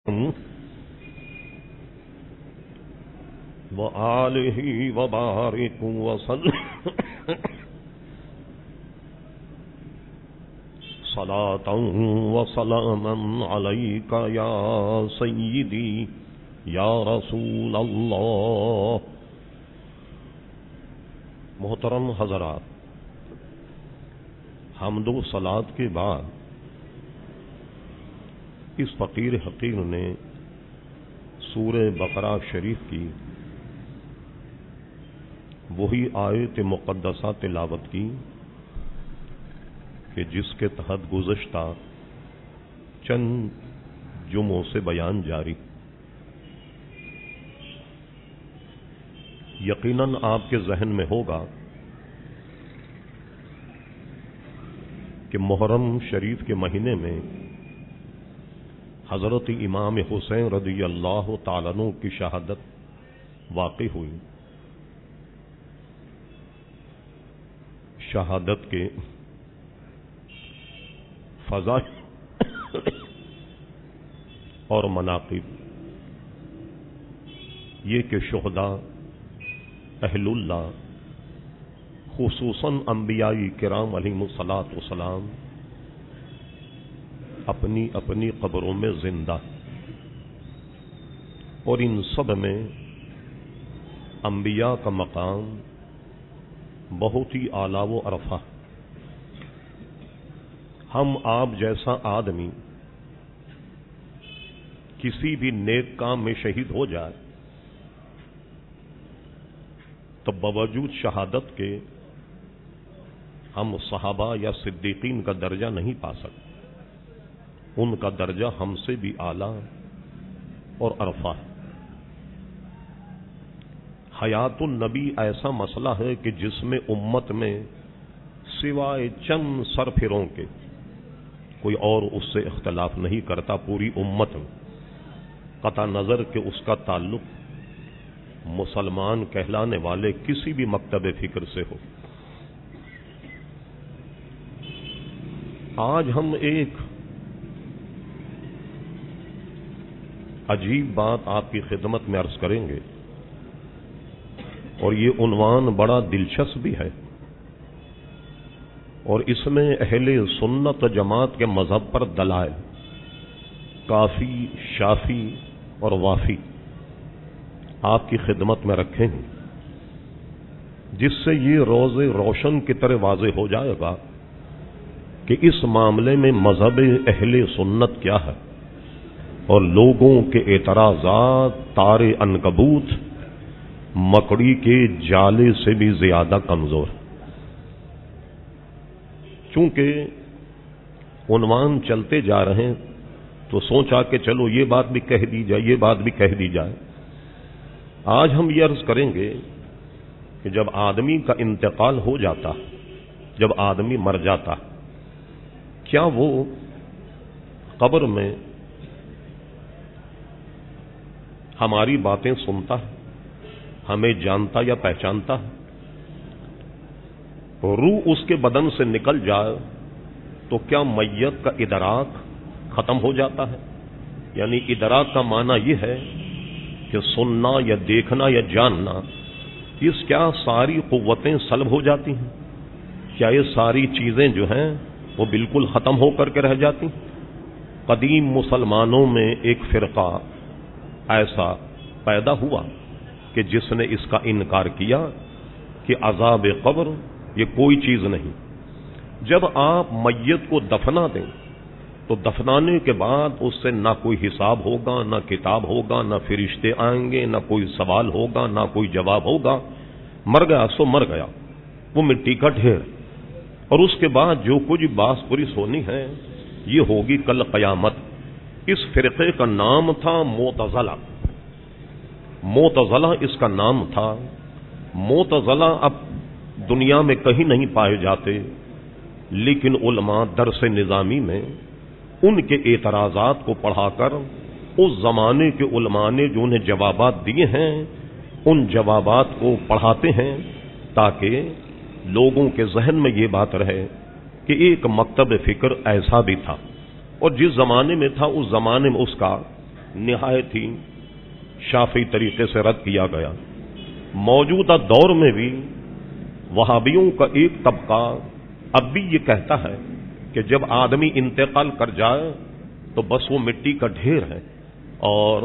وآلہ وبارک وسلم صلاۃ وسلاما علیک یا سیدی یا رسول اللہ۔ محترم حضرات، حمد و صلات کے بعد اس فقیر حقیر نے سورہ بقرہ شریف کی وہی آیت مقدسہ تلاوت کی کہ جس کے تحت گزشتہ چند جمعوں سے بیان جاری۔ یقیناً آپ کے ذہن میں ہوگا کہ محرم شریف کے مہینے میں حضرت امام حسین رضی اللہ تعالیٰ عنہ کی شہادت واقع ہوئی۔ شہادت کے فضائل اور مناقب یہ کہ شہداء اہل اللہ خصوصاً انبیاء کرام علیہم الصلاۃ والسلام اپنی اپنی قبروں میں زندہ، اور ان سب میں انبیاء کا مقام بہت ہی اعلیٰ و عرفہ۔ ہم آپ جیسا آدمی کسی بھی نیک کام میں شہید ہو جائے تو باوجود شہادت کے ہم صحابہ یا صدیقین کا درجہ نہیں پا سکتے، ان کا درجہ ہم سے بھی اعلیٰ اور عرفہ ہے۔ حیات النبی ایسا مسئلہ ہے کہ جس میں امت میں سوائے چند سرفروں کے کوئی اور اس سے اختلاف نہیں کرتا، پوری امت میں، قطع نظر کہ اس کا تعلق مسلمان کہلانے والے کسی بھی مکتب فکر سے ہو۔ آج ہم ایک عجیب بات آپ کی خدمت میں عرض کریں گے، اور یہ عنوان بڑا دلچسپ بھی ہے، اور اس میں اہل سنت جماعت کے مذہب پر دلائل کافی، شافی اور وافی آپ کی خدمت میں رکھیں گے، جس سے یہ روز روشن کی طرح واضح ہو جائے گا کہ اس معاملے میں مذہب اہل سنت کیا ہے، اور لوگوں کے اعتراضات تار عنکبوت مکڑی کے جالے سے بھی زیادہ کمزور ہے۔ چونکہ عنوان چلتے جا رہے ہیں تو سوچا کہ چلو یہ بات بھی کہہ دی جائے، یہ بات بھی کہہ دی جائے۔ آج ہم یہ عرض کریں گے کہ جب آدمی کا انتقال ہو جاتا، جب آدمی مر جاتا، کیا وہ قبر میں ہماری باتیں سنتا ہے، ہمیں جانتا یا پہچانتا ہے؟ روح اس کے بدن سے نکل جائے تو کیا میت کا ادراک ختم ہو جاتا ہے؟ یعنی ادراک کا معنی یہ ہے کہ سننا یا دیکھنا یا جاننا، اس کیا ساری قوتیں سلب ہو جاتی ہیں؟ کیا یہ ساری چیزیں جو ہیں وہ بالکل ختم ہو کر کے رہ جاتی ہیں؟ قدیم مسلمانوں میں ایک فرقہ ایسا پیدا ہوا کہ جس نے اس کا انکار کیا کہ عذاب قبر یہ کوئی چیز نہیں۔ جب آپ میت کو دفنا دیں تو دفنانے کے بعد اس سے نہ کوئی حساب ہوگا، نہ کتاب ہوگا، نہ فرشتے آئیں گے، نہ کوئی سوال ہوگا، نہ کوئی جواب ہوگا۔ مر گیا سو مر گیا، وہ مٹی کا ڈھیر، اور اس کے بعد جو کچھ باس پرس ہونی ہے یہ ہوگی کل قیامت۔ اس فرقے کا نام تھا معتزلہ۔ معتزلہ اس کا نام تھا۔ معتزلہ اب دنیا میں کہیں نہیں پائے جاتے، لیکن علماء درس نظامی میں ان کے اعتراضات کو پڑھا کر اس زمانے کے علماء نے جو انہیں جوابات دیے ہیں ان جوابات کو پڑھاتے ہیں تاکہ لوگوں کے ذہن میں یہ بات رہے کہ ایک مکتب فکر ایسا بھی تھا، اور جس زمانے میں تھا اس زمانے میں اس کا نہایت ہی شافی طریقے سے رد کیا گیا۔ موجودہ دور میں بھی وہابیوں کا ایک طبقہ اب بھی یہ کہتا ہے کہ جب آدمی انتقال کر جائے تو بس وہ مٹی کا ڈھیر ہے، اور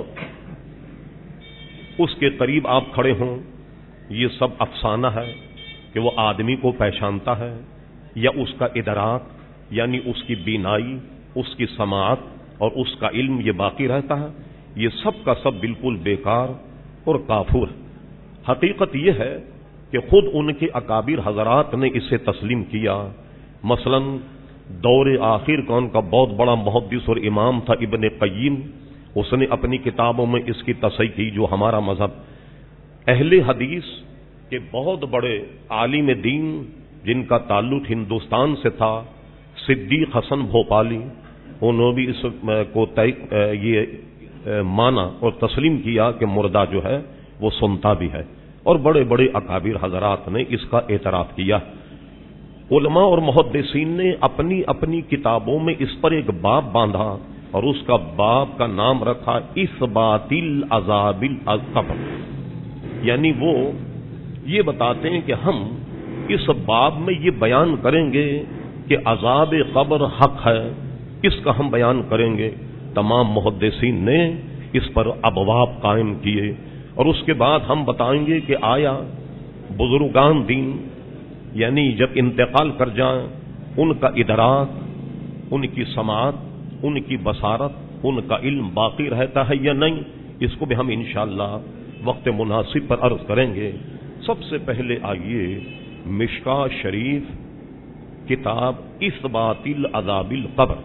اس کے قریب آپ کھڑے ہوں، یہ سب افسانہ ہے کہ وہ آدمی کو پہچانتا ہے یا اس کا ادراک یعنی اس کی بینائی، اس کی سماعت اور اس کا علم یہ باقی رہتا ہے۔ یہ سب کا سب بالکل بیکار اور کافر ہے۔ حقیقت یہ ہے کہ خود ان کے اکابر حضرات نے اسے تسلیم کیا۔ مثلا دور آخر کا ان کا بہت بڑا محدث اور امام تھا ابن قیم، اس نے اپنی کتابوں میں اس کی تصحیح کی جو ہمارا مذہب اہل حدیث کے بہت بڑے عالم دین جن کا تعلق ہندوستان سے تھا، صدیق حسن بھوپالی، انہوں نے بھی اس کو یہ مانا اور تسلیم کیا کہ مردہ جو ہے وہ سنتا بھی ہے، اور بڑے بڑے اکابر حضرات نے اس کا اعتراف کیا۔ علماء اور محدثین نے اپنی اپنی کتابوں میں اس پر ایک باب باندھا اور اس کا باب کا نام رکھا اثبات العذاب القبر، یعنی وہ یہ بتاتے ہیں کہ ہم اس باب میں یہ بیان کریں گے کہ عذاب قبر حق ہے، اس کا ہم بیان کریں گے۔ تمام محدثین نے اس پر ابواب قائم کیے، اور اس کے بعد ہم بتائیں گے کہ آیا بزرگان دین یعنی جب انتقال کر جائیں ان کا ادراک، ان کی سماعت، ان کی بصارت، ان کا علم باقی رہتا ہے یا نہیں، اس کو بھی ہم انشاءاللہ وقت مناسب پر عرض کریں گے۔ سب سے پہلے آئیے مشکاۃ شریف کتاب اثبات العذاب القبر،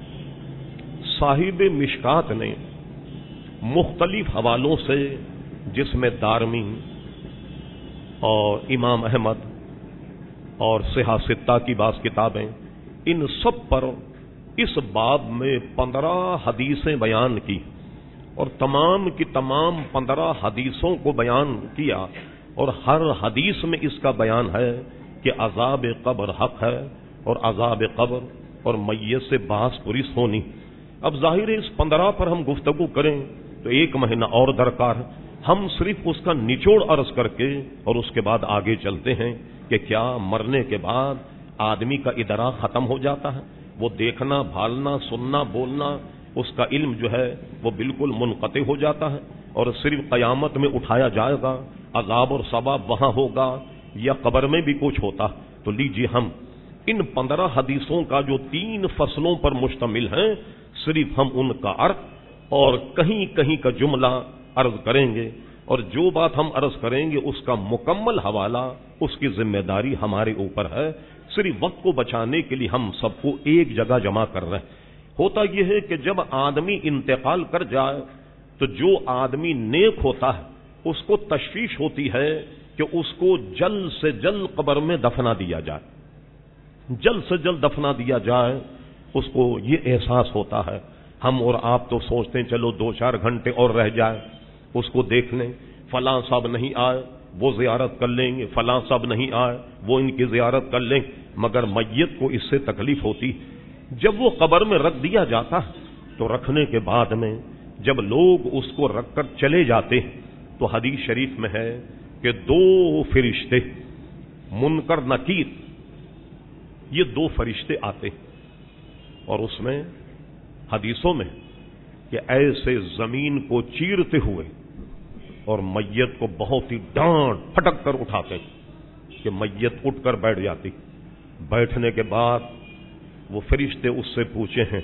صاحب مشکات نے مختلف حوالوں سے جس میں دارمی اور امام احمد اور صحاح ستہ کی بعض کتابیں، ان سب پر اس باب میں 15 حدیثیں بیان کی، اور تمام کی تمام 15 حدیثوں کو بیان کیا، اور ہر حدیث میں اس کا بیان ہے کہ عذاب قبر حق ہے، اور عذاب قبر اور میت سے بحث پرس ہونی۔ اب ظاہر ہے اس 15 پر ہم گفتگو کریں تو 1 مہینہ اور درکار ہے، ہم صرف اس کا نچوڑ عرض کر کے اور اس کے بعد آگے چلتے ہیں کہ کیا مرنے کے بعد آدمی کا ادراک ختم ہو جاتا ہے، وہ دیکھنا، بھالنا، سننا، بولنا، اس کا علم جو ہے وہ بالکل منقطع ہو جاتا ہے، اور صرف قیامت میں اٹھایا جائے گا، عذاب اور ثواب وہاں ہوگا، یا قبر میں بھی کچھ ہوتا۔ تو لیجیے ہم ان 15 حدیثوں کا جو 3 فصلوں پر مشتمل ہیں، صرف ہم ان کا عرض اور کہیں کہیں کا جملہ عرض کریں گے، اور جو بات ہم عرض کریں گے اس کا مکمل حوالہ، اس کی ذمہ داری ہمارے اوپر ہے۔ صرف وقت کو بچانے کے لیے ہم سب کو ایک جگہ جمع کر رہے ہیں۔ ہوتا یہ ہے کہ جب آدمی انتقال کر جائے تو جو آدمی نیک ہوتا ہے اس کو تشویش ہوتی ہے کہ اس کو جلد سے جلد قبر میں دفنا دیا جائے، جلد سے جلد دفنا دیا جائے۔ اس کو یہ احساس ہوتا ہے، ہم اور آپ تو سوچتے ہیں چلو 2-4 گھنٹے اور رہ جائے، اس کو دیکھ لیں، فلاں صاحب نہیں آئے وہ زیارت کر لیں گے، فلاں صاحب نہیں آئے وہ ان کی زیارت کر لیں، مگر میت کو اس سے تکلیف ہوتی۔ جب وہ قبر میں رکھ دیا جاتا تو رکھنے کے بعد میں جب لوگ اس کو رکھ کر چلے جاتے ہیں تو حدیث شریف میں ہے کہ 2 فرشتے منکر نکیر، یہ 2 فرشتے آتے ہیں، اور اس میں حدیثوں میں کہ ایسے زمین کو چیرتے ہوئے اور میت کو بہت ہی ڈانٹ پھٹک کر اٹھاتے کہ میت اٹھ کر بیٹھ جاتی۔ بیٹھنے کے بعد وہ فرشتے اس سے پوچھے ہیں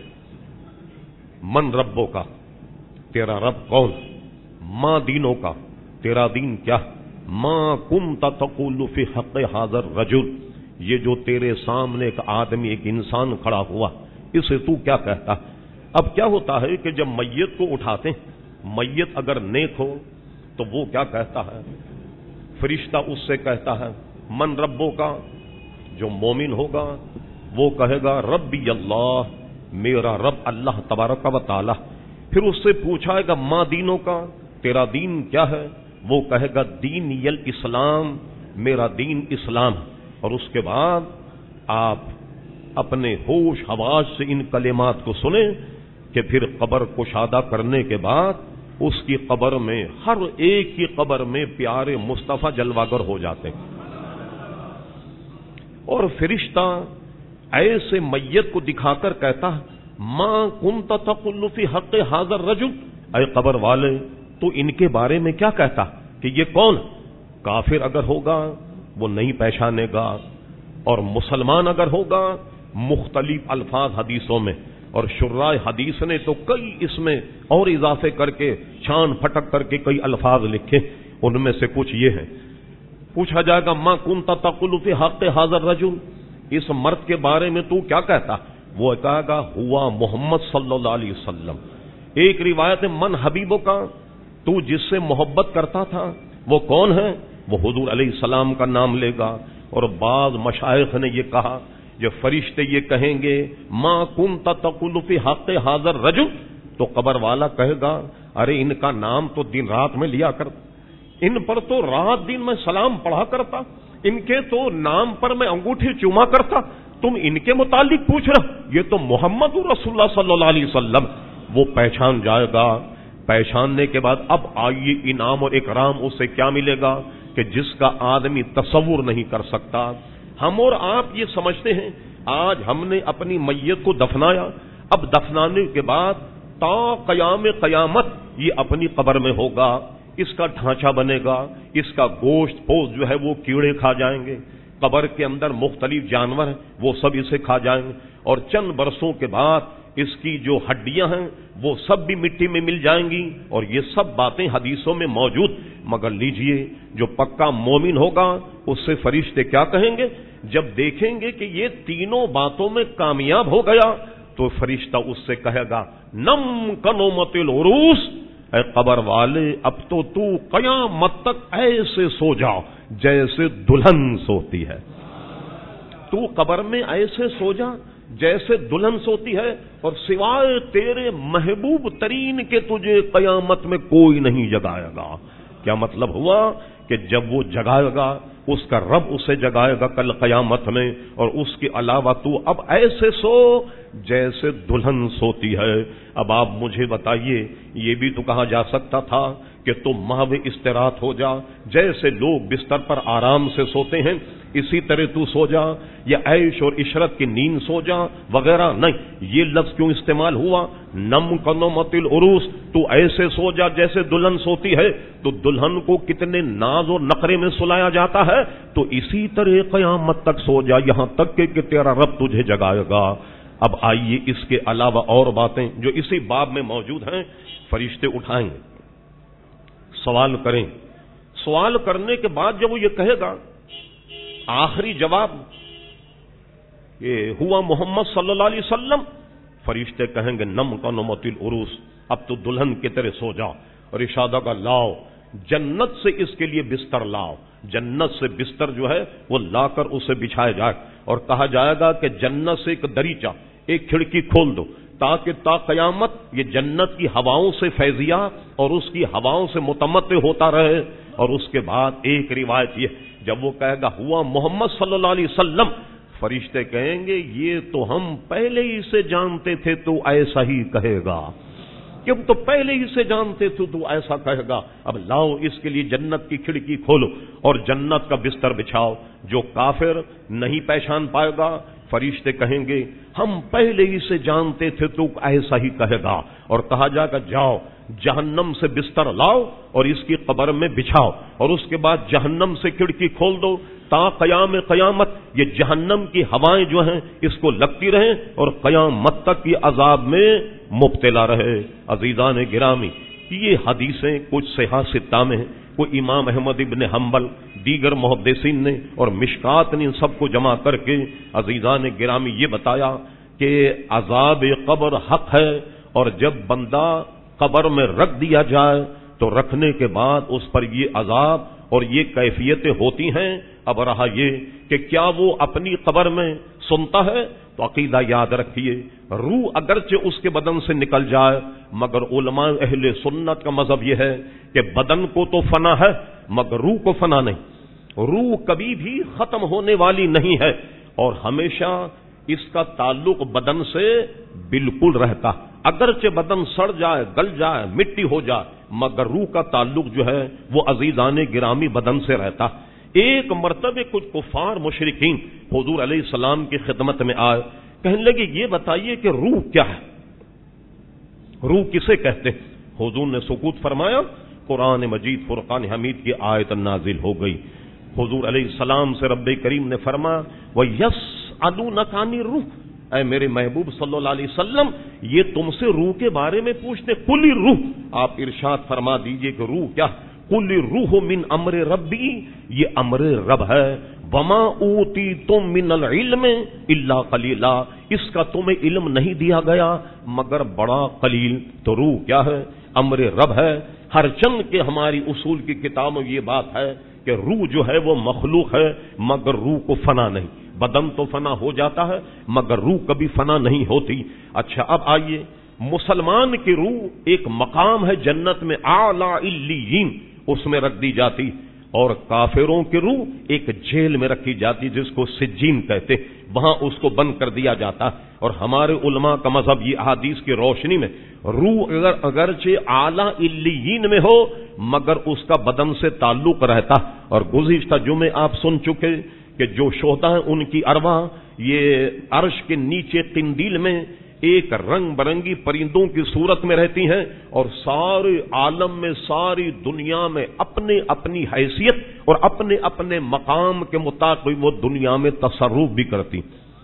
من ربوں کا، تیرا رب کون، ماں دینوں کا، تیرا دین کیا، ماں کنت تقول فی حق حاضر رجل، یہ جو تیرے سامنے ایک آدمی ایک انسان کھڑا ہوا اسے تو کیا کہتا۔ اب کیا ہوتا ہے کہ جب میت کو اٹھاتے ہیں، میت اگر نیک ہو تو وہ کیا کہتا ہے، فرشتہ اس سے کہتا ہے من ربوں کا، جو مومن ہوگا وہ کہے گا ربی اللہ، میرا رب اللہ تبارک و تعالی۔ پھر اس سے پوچھائے گا ماں دینوں کا، تیرا دین کیا ہے، وہ کہے گا دین الاسلام، میرا دین اسلام۔ اور اس کے بعد آپ اپنے ہوش حواس سے ان کلمات کو سنیں کہ پھر قبر کشادہ کرنے کے بعد اس کی قبر میں ہر ایک کی قبر میں پیارے مصطفیٰ جلواگر ہو جاتے اور فرشتہ ایسے میت کو دکھا کر کہتا ما کنت تقول فی حق ھذا الرجل، اے قبر والے تو ان کے بارے میں کیا کہتا کہ یہ کون؟ کافر اگر ہوگا وہ نہیں پہچانے گا، اور مسلمان اگر ہوگا مختلف الفاظ حدیثوں میں، اور شراح حدیث نے تو کئی اس میں اور اضافے کر کے چھان پھٹک کر کے کئی الفاظ لکھے، ان میں سے کچھ یہ ہیں۔ پوچھا جائے گا ما کنت تقول فی حق ھذا الرجل، اس مرد کے بارے میں تو کیا کہتا؟ وہ کہے گا ہوا محمد صلی اللہ علیہ وسلم۔ ایک روایت من حبیبوں کا، تو جس سے محبت کرتا تھا وہ کون ہے؟ وہ حضور علیہ السلام کا نام لے گا۔ اور بعض مشائخ نے یہ کہا جو فرشتے یہ کہیں گے ما کنت تقول فی حق ھذا الرجل، تو قبر والا کہے گا ارے ان کا نام تو دن رات میں لیا کر، ان پر تو رات دن میں سلام پڑھا کرتا، ان کے تو نام پر میں انگوٹھی چوما کرتا، تم ان کے متعلق پوچھ رہا؟ یہ تو محمد رسول اللہ صلی اللہ علیہ وسلم۔ وہ پہچان جائے گا۔ پہچاننے کے بعد اب آئیے انعام اور اکرام اسے کیا ملے گا کہ جس کا آدمی تصور نہیں کر سکتا۔ ہم اور آپ یہ سمجھتے ہیں آج ہم نے اپنی میت کو دفنایا، اب دفنانے کے بعد تا قیام قیامت یہ اپنی قبر میں ہوگا، اس کا ڈھانچہ بنے گا، اس کا گوشت پوست جو ہے وہ کیڑے کھا جائیں گے، قبر کے اندر مختلف جانور ہیں وہ سب اسے کھا جائیں گے، اور چند برسوں کے بعد اس کی جو ہڈیاں ہیں وہ سب بھی مٹی میں مل جائیں گی، اور یہ سب باتیں حدیثوں میں موجود۔ مگر لیجئے جو پکا مومن ہوگا اس سے فرشتے کیا کہیں گے؟ جب دیکھیں گے کہ یہ تینوں باتوں میں کامیاب ہو گیا تو فرشتہ اس سے کہے گا نم کنومت العروس، اے قبر والے اب تو قیامت تک ایسے سو جا جیسے دلہن سوتی ہے، تو قبر میں ایسے سو جا جیسے دلہن سوتی ہے، اور سوائے تیرے محبوب ترین کے تجھے قیامت میں کوئی نہیں جگائے گا۔ کیا مطلب ہوا کہ جب وہ جگائے گا اس کا رب اسے جگائے گا کل قیامت میں، اور اس کے علاوہ تو اب ایسے سو جیسے دلہن سوتی ہے۔ اب آپ مجھے بتائیے، یہ بھی تو کہا جا سکتا تھا کہ تم محو استراحت ہو جا، جیسے لوگ بستر پر آرام سے سوتے ہیں اسی طرح تو سو جا، یا عیش اور عشرت کی نیند سو جا وغیرہ، نہیں، یہ لفظ کیوں استعمال ہوا؟ نم کنومت العروس، تو ایسے سو جا جیسے دلہن سوتی ہے، تو دلہن کو کتنے ناز اور نخرے میں سلایا جاتا ہے، تو اسی طرح قیامت تک سو جا یہاں تک کہ تیرا رب تجھے جگائے گا۔ اب آئیے اس کے علاوہ اور باتیں جو اسی باب میں موجود ہیں، فرشتے اٹھائیں گے، سوال کریں، سوال کرنے کے بعد جب وہ یہ کہے گا آخری جواب یہ ہوا محمد صلی اللہ علیہ وسلم، فرشتے کہیں گے نم کنومت العروس، اب تو دلہن کی طرح سو جا، اور ارشاد کا لاؤ جنت سے اس کے لیے بستر لاؤ، جنت سے بستر جو ہے وہ لا کر اسے بچھایا جائے، اور کہا جائے گا کہ جنت سے ایک دریچہ، ایک کھڑکی کھول دو تاکہ تا قیامت یہ جنت کی ہواؤں سے فیضیات اور اس کی ہواؤں سے متمتع ہوتا رہے۔ اور اس کے بعد ایک روایت یہ جب وہ کہے گا ہوا محمد صلی اللہ علیہ وسلم، فرشتے کہیں گے یہ تو ہم پہلے ہی سے جانتے تھے تو ایسا ہی کہے گا، کہ ہم تو پہلے ہی سے جانتے تھے تو ایسا کہے گا، اب لاؤ اس کے لیے جنت کی کھڑکی کھولو اور جنت کا بستر بچھاؤ۔ جو کافر نہیں پہچان پائے گا فرشتے کہیں گے ہم پہلے ہی سے جانتے تھے تو ایسا ہی کہے گا، اور کہا جائے گا جاؤ جہنم سے بستر لاؤ اور اس کی قبر میں بچھاؤ، اور اس کے بعد جہنم سے کھڑکی کھول دو تا قیام قیامت یہ جہنم کی ہوائیں جو ہیں اس کو لگتی رہیں اور قیامت تک یہ عذاب میں مبتلا رہے۔ عزیزان گرامی، یہ حدیثیں کچھ صحیح ستہ میں ہیں، کوئی امام احمد ابن حنبل دیگر محدثین نے اور مشکات نے ان سب کو جمع کر کے عزیزان گرامی یہ بتایا کہ عذاب قبر حق ہے، اور جب بندہ قبر میں رکھ دیا جائے تو رکھنے کے بعد اس پر یہ عذاب اور یہ کیفیتیں ہوتی ہیں۔ اب رہا یہ کہ کیا وہ اپنی قبر میں سنتا ہے؟ تو عقیدہ یاد رکھیے، روح اگرچہ اس کے بدن سے نکل جائے مگر علماء اہل سنت کا مذہب یہ ہے کہ بدن کو تو فنا ہے مگر روح کو فنا نہیں، روح کبھی بھی ختم ہونے والی نہیں ہے اور ہمیشہ اس کا تعلق بدن سے بالکل رہتا۔ اگرچہ بدن سڑ جائے، گل جائے، مٹی ہو جائے، مگر روح کا تعلق جو ہے وہ عزیزان گرامی بدن سے رہتا۔ ایک مرتبہ کچھ کفار مشرکین حضور علیہ السلام کی خدمت میں آئے، کہنے لگے یہ بتائیے کہ روح کیا ہے، روح کسے کہتے ہیں؟ حضور نے سکوت فرمایا، قرآن مجید فرقان حمید کی آیت نازل ہو گئی۔ حضور علیہ السلام سے رب کریم نے فرمایا وَيَسْأَلُونَكَ عَنِ الرُّوحِ، اے میرے محبوب صلی اللہ علیہ وسلم یہ تم سے روح کے بارے میں پوچھتے، قُلِ الرُّوحُ، آپ ارشاد فرما دیجئے کہ روح کیا؟ قُلِ الرُّوحُ مِنْ أَمْرِ رَبِّي، یہ امر رب ہے، وَمَا أُوتِيتُم مِّنَ الْعِلْمِ إِلَّا قَلِيلًا، اس کا تمہیں علم نہیں دیا گیا مگر بڑا قلیل۔ تو روح کیا ہے؟ امر رب ہے۔ ہر چند کے ہماری اصول کی کتابوں یہ بات ہے کہ روح جو ہے وہ مخلوق ہے مگر روح کو فنا نہیں، بدن تو فنا ہو جاتا ہے مگر روح کبھی فنا نہیں ہوتی۔ اچھا اب آئیے، مسلمان کی روح ایک مقام ہے جنت میں اعلی علیین، اس میں رکھ دی جاتی، اور کافروں کی روح ایک جیل میں رکھی جاتی جس کو سجین کہتے، وہاں اس کو بند کر دیا جاتا۔ اور ہمارے علماء کا مذہب یہ احادیث کی روشنی میں روح اگرچہ اعلی علیین میں ہو مگر اس کا بدن سے تعلق رہتا۔ اور گزشتہ جمعے آپ سن چکے کہ جو شہداء ہیں ان کی ارواح یہ عرش کے نیچے قندیل میں ایک رنگ برنگی پرندوں کی صورت میں رہتی ہیں، اور سارے عالم میں، ساری دنیا میں اپنے اپنی حیثیت اور اپنے اپنے مقام کے مطابق وہ دنیا میں تصرف بھی کرتی۔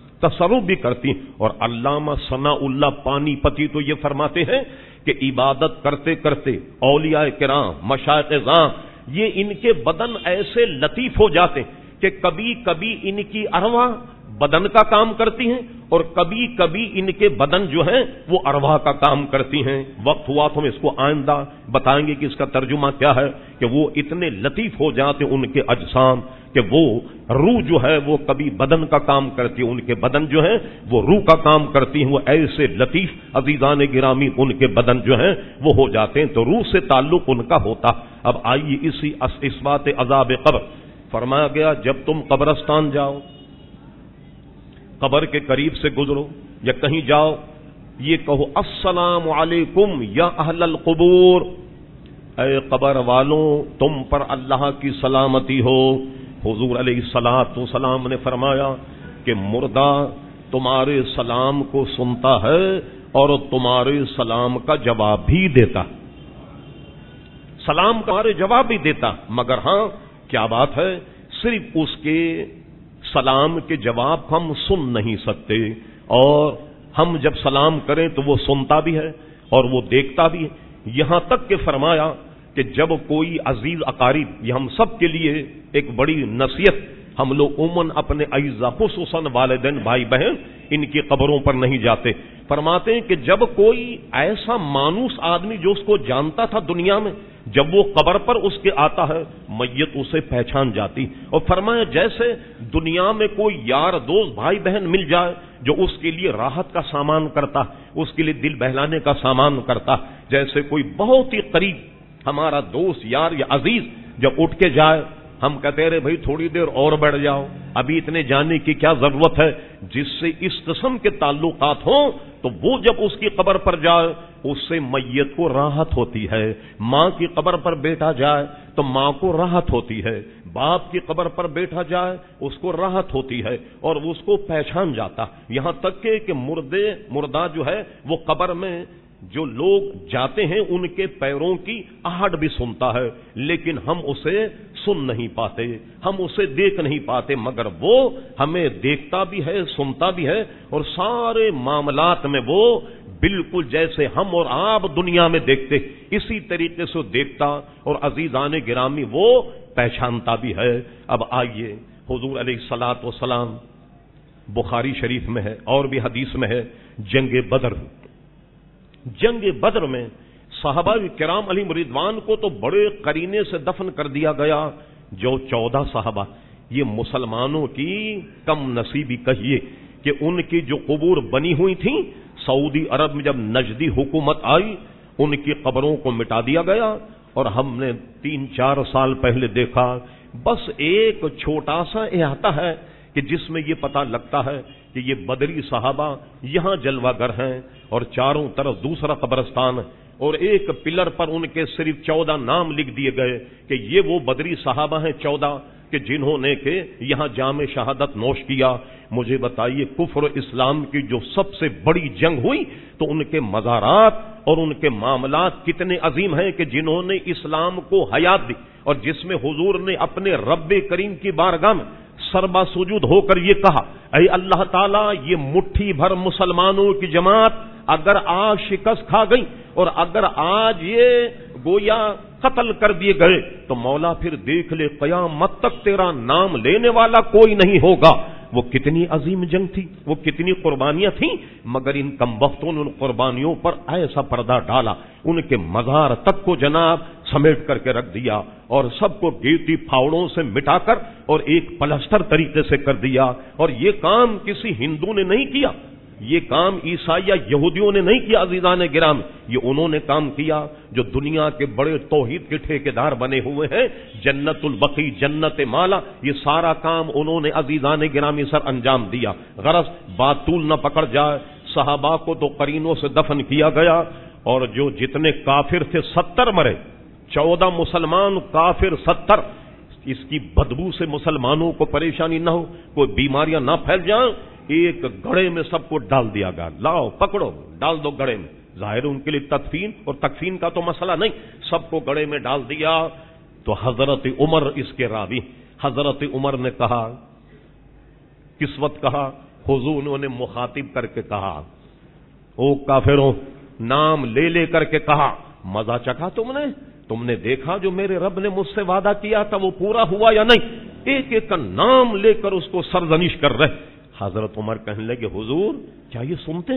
اور علامہ ثناء اللہ پانی پتی تو یہ فرماتے ہیں کہ عبادت کرتے کرتے اولیاء کرام، مشائخ اعظام، یہ ان کے بدن ایسے لطیف ہو جاتے کہ کبھی کبھی ان کی ارواح بدن کا کام کرتی ہیں اور کبھی کبھی ان کے بدن جو ہیں وہ ارواح کا کام کرتی ہیں۔ وقت ہوا تو ہم اس کو آئندہ بتائیں گے کہ اس کا ترجمہ کیا ہے، کہ وہ اتنے لطیف ہو جاتے ان کے اجسام کہ وہ روح جو ہے وہ کبھی بدن کا کام کرتی ہے، ان کے بدن جو ہیں وہ روح کا کام کرتی ہیں، وہ ایسے لطیف عزیزان گرامی ان کے بدن جو ہیں وہ ہو جاتے ہیں، تو روح سے تعلق ان کا ہوتا۔ اب آئیے اسی اثبات عذاب قبر فرمایا گیا جب تم قبرستان جاؤ، قبر کے قریب سے گزرو یا کہیں جاؤ، یہ کہو السلام علیکم یا اہل القبور، اے قبر والوں تم پر اللہ کی سلامتی ہو۔ حضور علیہ الصلوۃ والسلام نے فرمایا کہ مردہ تمہارے سلام کو سنتا ہے اور تمہارے سلام کا جواب بھی دیتا، سلام کا جواب بھی دیتا، مگر ہاں کیا بات ہے، صرف اس کے سلام کے جواب کو ہم سن نہیں سکتے، اور ہم جب سلام کریں تو وہ سنتا بھی ہے اور وہ دیکھتا بھی ہے۔ یہاں تک کہ فرمایا کہ جب کوئی عزیز اقارب، یہ ہم سب کے لیے ایک بڑی نصیحت، ہم لوگ عموماً اپنے اعزاء خصوصاً والدین بھائی بہن ان کی قبروں پر نہیں جاتے، فرماتے ہیں کہ جب کوئی ایسا مانوس آدمی جو اس کو جانتا تھا دنیا میں، جب وہ قبر پر اس کے آتا ہے میت اسے پہچان جاتی، اور فرمایا جیسے دنیا میں کوئی یار دوست بھائی بہن مل جائے جو اس کے لیے راحت کا سامان کرتا، اس کے لیے دل بہلانے کا سامان کرتا، جیسے کوئی بہت ہی قریب ہمارا دوست یار یا عزیز جب اٹھ کے جائے ہم کہتے رہے بھائی تھوڑی دیر اور بیٹھ جاؤ، ابھی اتنے جانے کی کیا ضرورت ہے، جس سے اس قسم کے تعلقات ہوں تو وہ جب اس کی قبر پر جائے اس سے میت کو راحت ہوتی ہے۔ ماں کی قبر پر بیٹھا جائے تو ماں کو راحت ہوتی ہے، باپ کی قبر پر بیٹھا جائے اس کو راحت ہوتی ہے اور اس کو پہچان جاتا، یہاں تک کہ مردہ جو ہے وہ قبر میں جو لوگ جاتے ہیں ان کے پیروں کی آہٹ بھی سنتا ہے، لیکن ہم اسے سن نہیں پاتے، ہم اسے دیکھ نہیں پاتے، مگر وہ ہمیں دیکھتا بھی ہے، سنتا بھی ہے، اور سارے معاملات میں وہ بالکل جیسے ہم اور آپ دنیا میں دیکھتے اسی طریقے سے دیکھتا اور عزیزان گرامی وہ پہچانتا بھی ہے۔ اب آئیے، حضور علیہ الصلوۃ والسلام بخاری شریف میں ہے اور بھی حدیث میں ہے، جنگ بدر میں صحابہ کرام علیہم رضوان کو تو بڑے قرینے سے دفن کر دیا گیا، جو 14 صحابہ، یہ مسلمانوں کی کم نصیبی کہیے کہ ان کی جو قبور بنی ہوئی تھیں سعودی عرب میں جب نجدی حکومت آئی ان کی قبروں کو مٹا دیا گیا، اور ہم نے 3-4 سال پہلے دیکھا بس ایک چھوٹا سا احاطہ ہے کہ جس میں یہ پتہ لگتا ہے کہ یہ بدری صحابہ یہاں جلوہ گر ہیں اور چاروں طرف دوسرا قبرستان ہے، اور ایک پلر پر ان کے صرف 14 نام لکھ دیے گئے کہ یہ وہ بدری صحابہ ہیں 14 کہ جنہوں نے کہ یہاں جام شہادت نوش کیا۔ مجھے بتائیے کفر و اسلام کی جو سب سے بڑی جنگ ہوئی تو ان کے مزارات اور ان کے معاملات کتنے عظیم ہیں کہ جنہوں نے اسلام کو حیات دی، اور جس میں حضور نے اپنے رب کریم کی بارگاہ میں سربا سجود ہو کر یہ کہا، اے اللہ تعالیٰ یہ مٹھی بھر مسلمانوں کی جماعت اگر آج شکست کھا گئی اور اگر آج یہ گویا قتل کر دیے گئے تو مولا پھر دیکھ لے قیامت تک تیرا نام لینے والا کوئی نہیں ہوگا۔ وہ کتنی عظیم جنگ تھی، وہ کتنی قربانیاں تھیں، مگر ان کمبختوں نے ان قربانیوں پر ایسا پردہ ڈالا، ان کے مزار تک کو جناب سمیٹ کر کے رکھ دیا اور سب کو گیتی پھاوڑوں سے مٹا کر اور ایک پلسٹر طریقے سے کر دیا۔ اور یہ کام کسی ہندو نے نہیں کیا، یہ کام عیسائی یا یہودیوں نے نہیں کیا عزیزان گرامی، یہ انہوں نے کام کیا جو دنیا کے بڑے توحید کے ٹھیکیدار بنے ہوئے ہیں، جنت البقیع، جنت مالا، یہ سارا کام انہوں نے عزیزان گرامی سر انجام دیا۔ غرض بات طول نہ پکڑ جائے، صحابہ کو تو قرینوں سے دفن کیا گیا، اور جو جتنے کافر تھے 70 مرے، 14 مسلمان، کافر 70۔ اس کی بدبو سے مسلمانوں کو پریشانی نہ ہو، کوئی بیماریاں نہ پھیل جائیں، ایک گڑھے میں سب کو ڈال دیا گیا، لاؤ پکڑو ڈال دو گڑھے میں۔ ظاہر ان کے لیے تدفین اور تکفین کا تو مسئلہ نہیں، سب کو گڑھے میں ڈال دیا۔ تو حضرت عمر اس کے راوی، حضرت عمر نے کہا، کس وقت کہا؟ حضور نے مخاطب کر کے کہا، او کافروں، نام لے لے کر کے کہا، مزہ چکھا تم نے دیکھا جو میرے رب نے مجھ سے وعدہ کیا تھا وہ پورا ہوا یا نہیں؟ ایک ایک کا نام لے کر اس کو سرزنش کر رہے۔ حضرت عمر کہنے لگے، حضور کیا یہ سنتے؟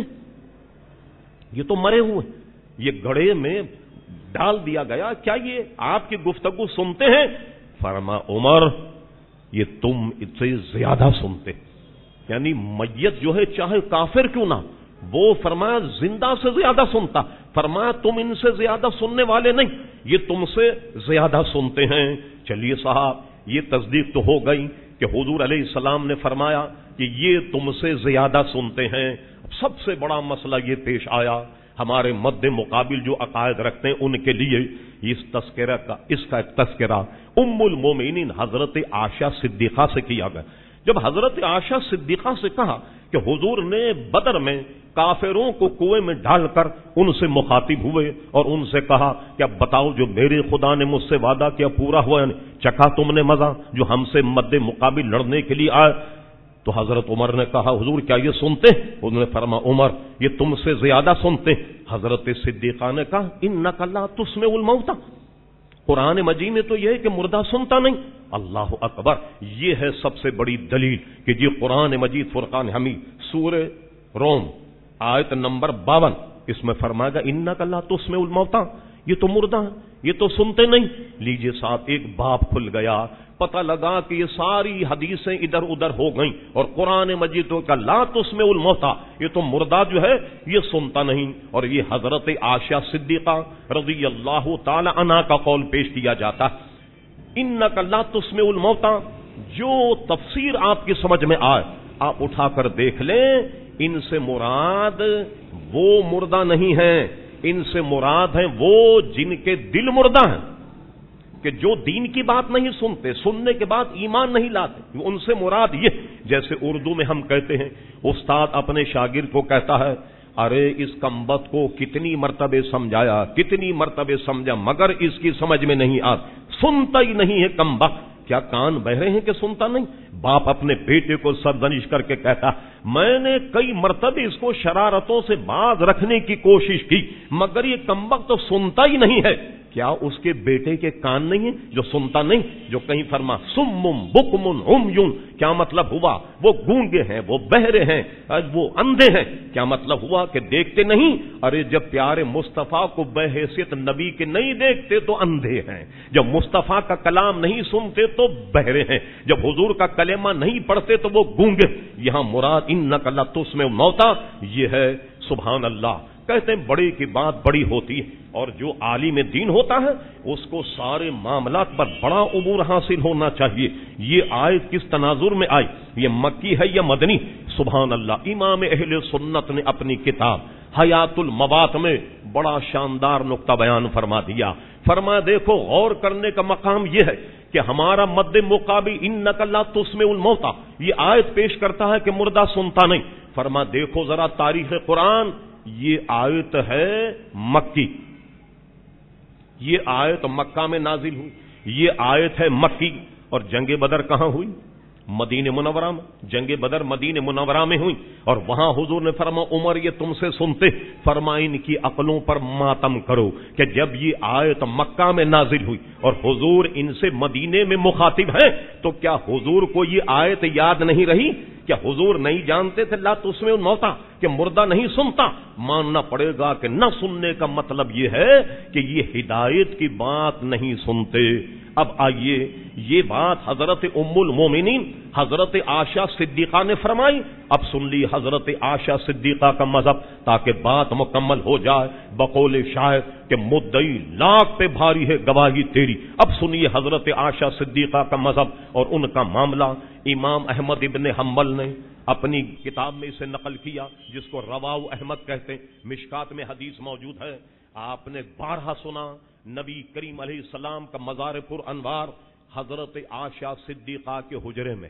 یہ تو مرے ہوئے، یہ گڑھے میں ڈال دیا گیا، کیا یہ آپ کی گفتگو سنتے ہیں؟ فرما عمر یہ تم اس سے زیادہ سنتے، یعنی میت جو ہے چاہے کافر کیوں نہ، وہ فرمایا زندہ سے زیادہ سنتا، فرمایا تم ان سے زیادہ سننے والے نہیں، یہ تم سے زیادہ سنتے ہیں۔ چلیے صاحب یہ تصدیق تو ہو گئی کہ حضور علیہ السلام نے فرمایا کہ یہ تم سے زیادہ سنتے ہیں۔ سب سے بڑا مسئلہ یہ پیش آیا، ہمارے مد مقابل جو عقائد رکھتے ہیں ان کے لیے اس کا ایک تذکرہ ام المومنین حضرت عائشہ صدیقہ سے کیا گیا۔ جب حضرت عائشہ صدیقہ سے کہا کہ حضور نے بدر میں کافروں کو کنویں میں ڈال کر ان سے مخاطب ہوئے اور ان سے کہا کہ اب بتاؤ جو میرے خدا نے مجھ سے وعدہ کیا پورا ہوا یا نہیں؟ چکھا تم نے مزہ جو ہم سے مد مقابل لڑنے کے لیے آئے؟ تو حضرت عمر نے کہا، حضور کیا یہ سنتے؟ انہوں نے فرمایا، عمر یہ تم سے زیادہ سنتے۔ حضرت صدیقہ نے کہا، انک لا تسمع الموتى، قرآن مجید میں تو یہ ہے کہ مردہ سنتا نہیں۔ اللہ اکبر، یہ ہے سب سے بڑی دلیل کہ یہ قرآن مجید فرقان حمید سورہ روم آیت نمبر 52 اس میں فرمایا گا انک لا تسمع الموتى، یہ تو مردہ ہیں، یہ تو سنتے نہیں۔ لیجئے صاحب ایک باب کھل گیا، پتہ لگا کہ یہ ساری حدیثیں ادھر ادھر ہو گئیں اور قرآن مجید کا لا تسمع الموتى، یہ تو مردہ جو ہے یہ سنتا نہیں۔ اور یہ حضرت عائشہ صدیقہ رضی اللہ تعالی عنہا کا قول پیش کیا جاتا ہے، انک لا تسمع الموتى۔ جو تفسیر آپ کی سمجھ میں آئے آپ اٹھا کر دیکھ لیں، ان سے مراد وہ مردہ نہیں ہیں، ان سے مراد ہیں وہ جن کے دل مردہ ہیں، کہ جو دین کی بات نہیں سنتے، سننے کے بعد ایمان نہیں لاتے، ان سے مراد یہ، جیسے اردو میں ہم کہتے ہیں استاد اپنے شاگرد کو کہتا ہے، ارے اس کمبخت کو کتنی مرتبہ سمجھایا، کتنی مرتبہ سمجھا مگر اس کی سمجھ میں نہیں آتا، سنتا ہی نہیں ہے کمبخت۔ کیا کان بہرے ہیں کہ سنتا نہیں؟ باپ اپنے بیٹے کو سرزنش کر کے کہتا، میں نے کئی مرتبہ اس کو شرارتوں سے باز رکھنے کی کوشش کی مگر یہ کمبخت تو سنتا ہی نہیں ہے۔ کیا اس کے بیٹے کے کان نہیں ہیں جو سنتا نہیں؟ جو کہیں فرما سمم بکمن عمیون، کیا مطلب ہوا؟ وہ گونگے ہیں، وہ بہرے ہیں، وہ اندھے ہیں، کیا مطلب ہوا کہ دیکھتے نہیں؟ ارے جب پیارے مصطفیٰ کو بحیثیت نبی کے نہیں دیکھتے تو اندھے ہیں، جب مصطفیٰ کا کلام نہیں سنتے تو بہرے ہیں، جب حضور کا کلمہ نہیں پڑھتے تو وہ گونگے۔ یہاں مراد انک لا تسمع الموتى یہ ہے، سبحان اللہ۔ کہتے ہیں بڑے کی بات بڑی ہوتی ہے، اور جو عالم دین ہوتا ہے اس کو سارے معاملات پر بڑا عبور حاصل ہونا چاہیے۔ یہ آیت کس تناظر میں آئی، یہ مکی ہے یا مدنی؟ سبحان اللہ۔ امام اہل سنت نے اپنی کتاب حیات الموات میں بڑا شاندار نقطہ بیان فرما دیا۔ فرما دیکھو غور کرنے کا مقام یہ ہے کہ ہمارا مد مقابل انک لا تسمع الموتى یہ آیت پیش کرتا ہے کہ مردہ سنتا نہیں۔ فرما دیکھو ذرا تاریخ قرآن، یہ آیت ہے مکی، یہ آیت مکہ میں نازل ہوئی، یہ آیت ہے مکی۔ اور جنگ بدر کہاں ہوئی؟ مدینہ منورہ میں۔ جنگ بدر مدینہ منورہ میں ہوئی، اور وہاں حضور نے فرمایا عمر یہ تم سے سنتے، فرمایا ان کی عقلوں پر ماتم کرو کہ جب یہ آیت مکہ میں نازل ہوئی اور حضور ان سے مدینے میں مخاطب ہیں تو کیا حضور کو یہ آیت یاد نہیں رہی؟ کیا حضور نہیں جانتے تھے لا تسمع الموتى کہ مردہ نہیں سنتا؟ ماننا پڑے گا کہ نہ سننے کا مطلب یہ ہے کہ یہ ہدایت کی بات نہیں سنتے۔ اب آئیے یہ بات حضرت ام المومنین حضرت عائشہ صدیقہ نے فرمائی۔ اب سن لی حضرت عائشہ صدیقہ کا مذہب تاکہ بات مکمل ہو جائے۔ بقول شاعر کہ مدعی لاکھ پہ بھاری ہے گواہی تیری۔ اب سنیے حضرت عائشہ صدیقہ کا مذہب اور ان کا معاملہ۔ امام احمد ابن حنبل نے اپنی کتاب میں اسے نقل کیا جس کو رواہ احمد کہتے ہیں، مشکات میں حدیث موجود ہے۔ آپ نے بارہا سنا نبی کریم علیہ السلام کا مزار پر انوار حضرت عائشہ صدیقہ کے حجرے میں،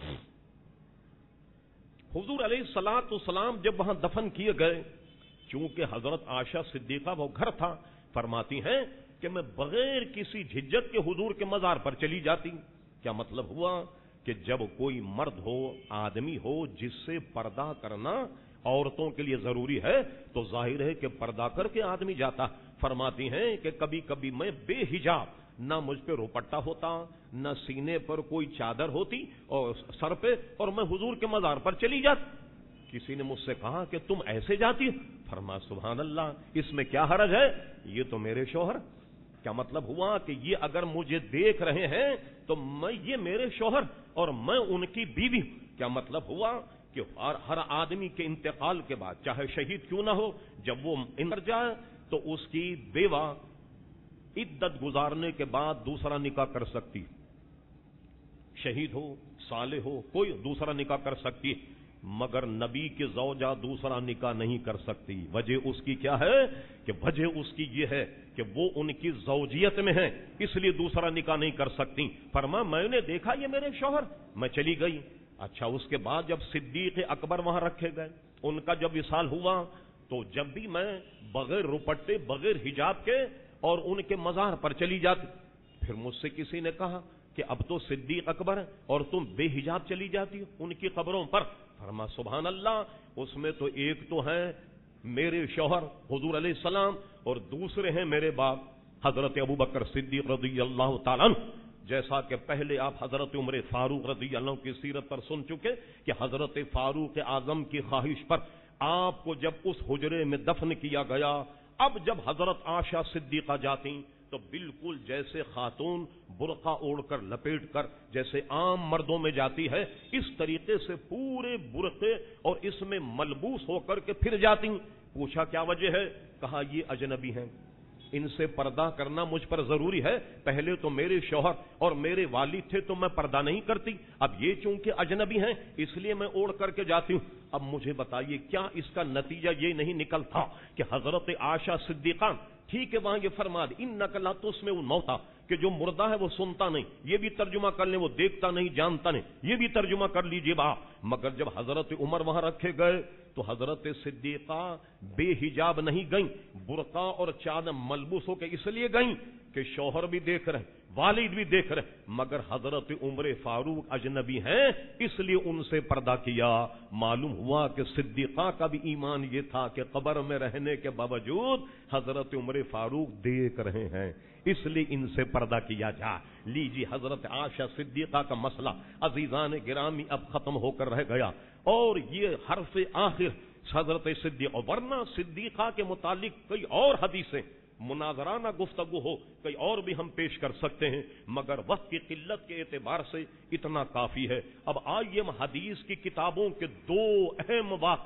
حضور علیہ الصلوۃ والسلام جب وہاں دفن کیے گئے، چونکہ حضرت عائشہ صدیقہ وہ گھر تھا، فرماتی ہیں کہ میں بغیر کسی جھجک کے حضور کے مزار پر چلی جاتی۔ کیا مطلب ہوا کہ جب کوئی مرد ہو، آدمی ہو جس سے پردہ کرنا عورتوں کے لیے ضروری ہے تو ظاہر ہے کہ پردہ کر کے آدمی جاتا۔ فرماتی ہیں کہ کبھی کبھی میں بے حجاب، نہ مجھ پہ روپٹا ہوتا، نہ سینے پر کوئی چادر ہوتی اور سر پہ، اور میں حضور کے مزار پر چلی جاتی۔ کسی نے مجھ سے کہا کہ تم ایسے جاتی؟ فرمایا سبحان اللہ، اس میں کیا حرج ہے، یہ تو میرے شوہر۔ کیا مطلب ہوا کہ یہ اگر مجھے دیکھ رہے ہیں تو میں، یہ میرے شوہر اور میں ان کی بیوی۔ کیا مطلب ہوا کہ ہر آدمی کے انتقال کے بعد چاہے شہید کیوں نہ ہو، جب وہ مر جائے تو اس کی بیوہ عدت گزارنے کے بعد دوسرا نکاح کر سکتی، شہید ہو صالح ہو کوئی دوسرا نکاح کر سکتی، مگر نبی کی زوجہ دوسرا نکاح نہیں کر سکتی۔ وجہ اس کی کیا ہے کہ وجہ اس کی یہ ہے کہ وہ ان کی زوجیت میں ہے، اس لیے دوسرا نکاح نہیں کر سکتی۔ فرمایا میں نے دیکھا یہ میرے شوہر، میں چلی گئی۔ اچھا اس کے بعد جب صدیق اکبر وہاں رکھے گئے، ان کا جب وصال ہوا تو جب بھی میں بغیر روپٹے بغیر حجاب کے اور ان کے مزار پر چلی جاتی۔ پھر مجھ سے کسی نے کہا کہ اب تو صدیق اکبر ہے اور تم بے حجاب چلی جاتی ہو ان کی قبروں پر۔ فرمایا سبحان اللہ، اس میں تو ایک تو ہے میرے شوہر حضور علیہ السلام اور دوسرے ہیں میرے باپ حضرت ابوبکر صدیق رضی اللہ تعالیٰ عنہ۔ جیسا کہ پہلے آپ حضرت عمر فاروق رضی اللہ عنہ کی سیرت پر سن چکے کہ حضرت فاروق اعظم کی خواہش پر آپ کو جب اس حجرے میں دفن کیا گیا، اب جب حضرت عائشہ صدیقہ جاتی تو بالکل جیسے خاتون برقع اوڑھ کر لپیٹ کر جیسے عام مردوں میں جاتی ہے، اس طریقے سے پورے برقعے اور اس میں ملبوس ہو کر کے پھر جاتی۔ پوچھا کیا وجہ ہے؟ کہا یہ اجنبی ہیں، ان سے پردہ کرنا مجھ پر ضروری ہے، پہلے تو میرے شوہر اور میرے والد تھے تو میں پردہ نہیں کرتی، اب یہ چونکہ اجنبی ہیں اس لیے میں اوڑھ کر کے جاتی ہوں۔ اب مجھے بتائیے کیا اس کا نتیجہ یہ نہیں نکلتا کہ حضرت عائشہ صدیقہ ٹھیک ہے وہاں یہ فرما دی انک لا تسمع الموتى کہ جو مردہ ہے وہ سنتا نہیں، یہ بھی ترجمہ کر لیں وہ دیکھتا نہیں جانتا نہیں، یہ بھی ترجمہ کر لیجئے آپ۔ مگر جب حضرت عمر وہاں رکھے گئے تو حضرت صدیقہ بے حجاب نہیں گئیں، برقع اور چادر ملبوس ہو کے اس لیے گئیں کہ شوہر بھی دیکھ رہے، والد بھی دیکھ رہے، مگر حضرت عمر فاروق اجنبی ہیں اس لیے ان سے پردہ کیا۔ معلوم ہوا کہ صدیقہ کا بھی ایمان یہ تھا کہ قبر میں رہنے کے باوجود حضرت عمر فاروق دیکھ رہے ہیں اس لیے ان سے پردہ کیا جائے۔ لیجیے حضرت عائشہ صدیقہ کا مسئلہ عزیزان گرامی اب ختم ہو کر رہ گیا، اور یہ حرف آخر حضرت صدیقہ، ورنہ صدیقہ کے متعلق کئی اور حدیثیں مناظرانہ گفتگو ہو کئی اور بھی ہم پیش کر سکتے ہیں، مگر وقت کی قلت کے اعتبار سے اتنا کافی ہے۔ اب آئیے ہم حدیث کی کتابوں کے دو اہم واقعے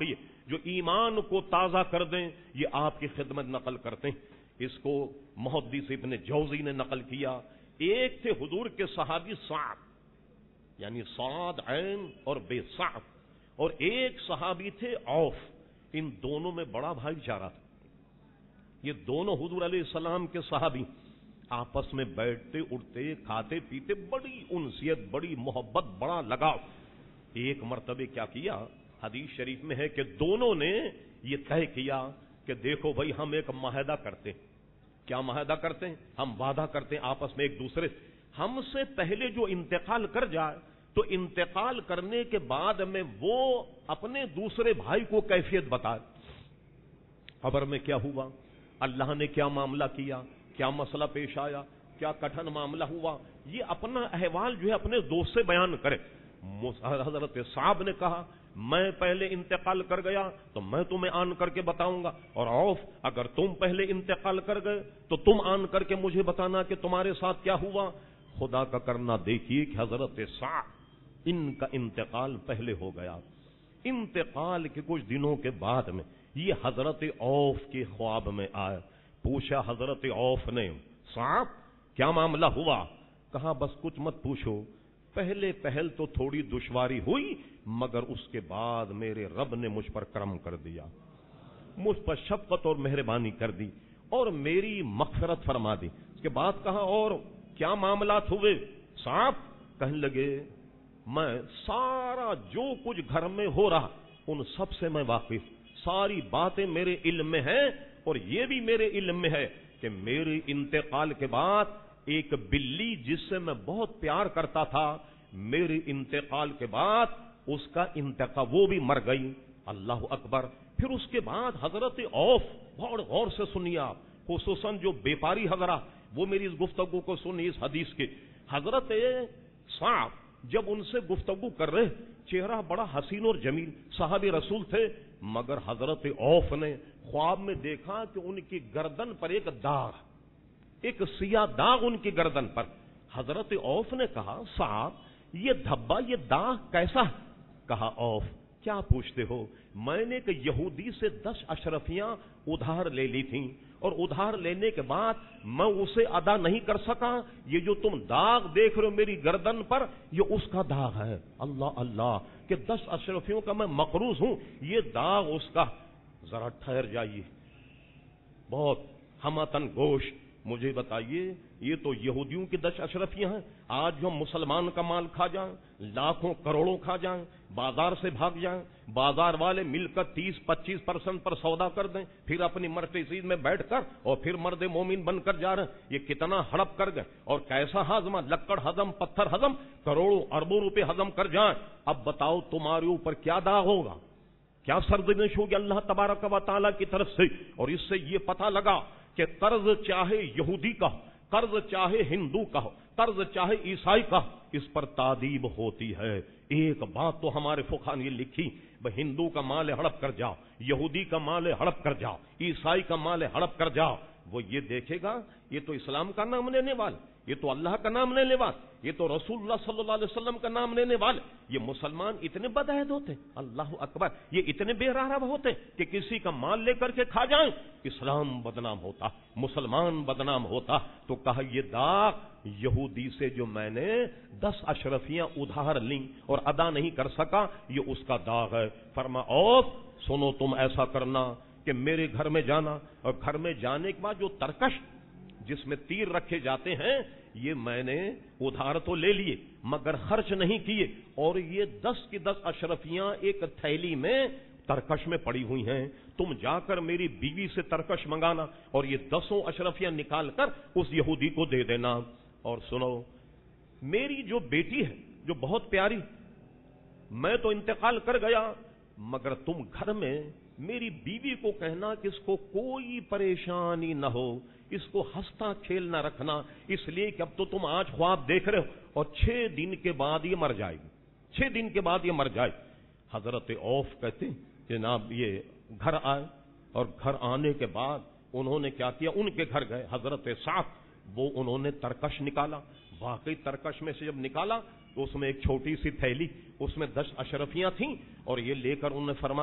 جو ایمان کو تازہ کر دیں، یہ آپ کی خدمت نقل کرتے ہیں۔ اس کو محدث ابن جوزی نے نقل کیا۔ ایک تھے حضور کے صحابی سعد، یعنی صاد عین اور بے صعب، اور ایک صحابی تھے عوف۔ ان دونوں میں بڑا بھائی چارہ تھا۔ یہ دونوں حضور علیہ السلام کے صحابی آپس میں بیٹھتے اٹھتے کھاتے پیتے، بڑی انسیت، بڑی محبت، بڑا لگاؤ۔ ایک مرتبہ کیا کیا، حدیث شریف میں ہے کہ دونوں نے یہ طے کیا کہ دیکھو بھائی ہم ایک معاہدہ کرتے ہیں۔ کیا معاہدہ کرتے ہیں؟ ہم وعدہ کرتے ہیں آپس میں ایک دوسرے سے، ہم سے پہلے جو انتقال کر جائے تو انتقال کرنے کے بعد میں وہ اپنے دوسرے بھائی کو کیفیت بتائے، قبر میں کیا ہوا، اللہ نے کیا معاملہ کیا، کیا مسئلہ پیش آیا، کیا کٹھن معاملہ ہوا، یہ اپنا احوال جو ہے اپنے دوست سے بیان کرے۔ حضرت صاحب نے کہا میں پہلے انتقال کر گیا تو میں تمہیں آن کر کے بتاؤں گا، اور عوف اگر تم پہلے انتقال کر گئے تو تم آن کر کے مجھے بتانا کہ تمہارے ساتھ کیا ہوا۔ خدا کا کرنا دیکھیے کہ حضرت صاحب ان کا انتقال پہلے ہو گیا۔ انتقال کے کچھ دنوں کے بعد میں یہ حضرت عوف کے خواب میں آئے۔ پوچھا حضرت عوف نے، صاحب کیا معاملہ ہوا؟ کہا بس کچھ مت پوچھو، پہل تو تھوڑی دشواری ہوئی، مگر اس کے بعد میرے رب نے مجھ پر کرم کر دیا، مجھ پر شفقت اور مہربانی کر دی اور میری مغفرت فرما دی۔ اس کے بعد کہا اور کیا معاملات ہوئے؟ صاحب کہنے لگے میں سارا جو کچھ گھر میں ہو رہا ان سب سے میں واقف، ساری باتیں میرے علم میں ہیں، اور یہ بھی میرے علم میں ہے کہ میرے انتقال کے بعد ایک بلی جس سے میں بہت پیار کرتا تھا، میرے انتقال کے بعد اس کا انتقال، وہ بھی مر گئی۔ اللہ اکبر۔ پھر اس کے بعد حضرت عوف، بہت غور سے سنیے آپ، خصوصاً جو بیپاری حضرات وہ میری اس گفتگو کو سنیے اس حدیث کے۔ حضرت صاحب جب ان سے گفتگو کر رہے، چہرہ بڑا حسین اور جمیل، صحابی رسول تھے، مگر حضرت عوف نے خواب میں دیکھا کہ ان کی گردن پر ایک داغ، ایک سیاہ داغ ان کی گردن پر۔ حضرت عوف نے کہا صاحب یہ دھبا، یہ داغ کیسا ہے؟ کہا عوف کیا پوچھتے ہو، میں نے ایک یہودی سے 10 اشرفیاں ادھار لے لی تھیں، اور ادھار لینے کے بعد میں اسے ادا نہیں کر سکا، یہ جو تم داغ دیکھ رہے ہو میری گردن پر یہ اس کا داغ ہے۔ اللہ اللہ، کہ 10 اشرفیوں کا میں مقروض ہوں، یہ داغ اس کا۔ ذرا ٹھہر جائیے، بہت ہمتن گوش، مجھے بتائیے یہ تو یہودیوں کی 10 اشرفیاں ہیں، آج جو ہم مسلمان کا مال کھا جائیں، لاکھوں کروڑوں کھا جائیں، بازار سے بھاگ جائیں، بازار والے مل کر 30-25% پر سودا کر دیں، پھر اپنی مرسیڈیز میں بیٹھ کر اور پھر مرد مومن بن کر جا رہے ہیں، یہ کتنا ہڑپ کر گئے، اور کیسا ہاضمہ، لکڑ ہضم، پتھر ہضم، کروڑوں اربوں روپے ہضم کر جائیں۔ اب بتاؤ تمہارے اوپر کیا داغ ہوگا، کیا سرزنش ہوگی اللہ تبارک و تعالیٰ کی طرف سے۔ اور اس سے یہ پتہ لگا کہ قرض چاہے یہودی کا ہو، قرض چاہے ہندو کا ہو، قرض چاہے عیسائی کا، اس پر تادیب ہوتی ہے۔ ایک بات تو ہمارے فقہا نے لکھی، ہندو کا مال ہڑپ کر جاؤ، یہودی کا مال ہڑپ کر جاؤ، عیسائی کا مال ہڑپ کر جاؤ، وہ یہ دیکھے گا یہ تو اسلام کا نام لینے والا، یہ تو اللہ کا نام لینے والا، یہ تو رسول اللہ صلی اللہ علیہ وسلم کا نام لینے والے، یہ مسلمان اتنے بدعہد ہوتے، اللہ اکبر، یہ اتنے بے رحم ہوتے کہ کسی کا مال لے کر کے کھا جائیں، اسلام بدنام ہوتا، مسلمان بدنام ہوتا۔ تو کہا یہ داغ یہودی سے جو میں نے 10 اشرفیاں ادھار لیں اور ادا نہیں کر سکا، یہ اس کا داغ ہے۔ فرما اوف سنو تم ایسا کرنا کہ میرے گھر میں جانا، اور گھر میں جانے کے بعد جو ترکش جس میں تیر رکھے جاتے ہیں یہ میں نے ادھار تو لے لیے مگر خرچ نہیں کیے، اور یہ 10 کی 10 اشرفیاں ایک تھیلی میں ترکش میں پڑی ہوئی ہیں، تم جا کر میری بیوی سے ترکش منگانا اور یہ 10 اشرفیاں نکال کر اس یہودی کو دے دینا۔ اور سنو میری جو بیٹی ہے جو بہت پیاری، میں تو انتقال کر گیا، مگر تم گھر میں میری بیوی کو کہنا کہ اس کو کوئی پریشانی نہ ہو، اس کو ہنستا کھیلنا رکھنا، اس لیے کہ اب تو تم آج خواب دیکھ رہے ہو اور 6 دن کے بعد یہ مر جائے گی، 6 دن کے بعد یہ مر جائے۔ حضرت عوف کہتے ہیں جناب یہ گھر آئے، اور گھر آنے کے بعد انہوں نے کیا کیا، ان کے گھر گئے، حضرت صاحب وہ انہوں نے ترکش نکالا، واقعی ترکش میں سے جب نکالا تو اس میں ایک چھوٹی سی تھیلی، اس میں 10 اشرفیاں تھیں، اور یہ لے کر انہوں نے فرمایا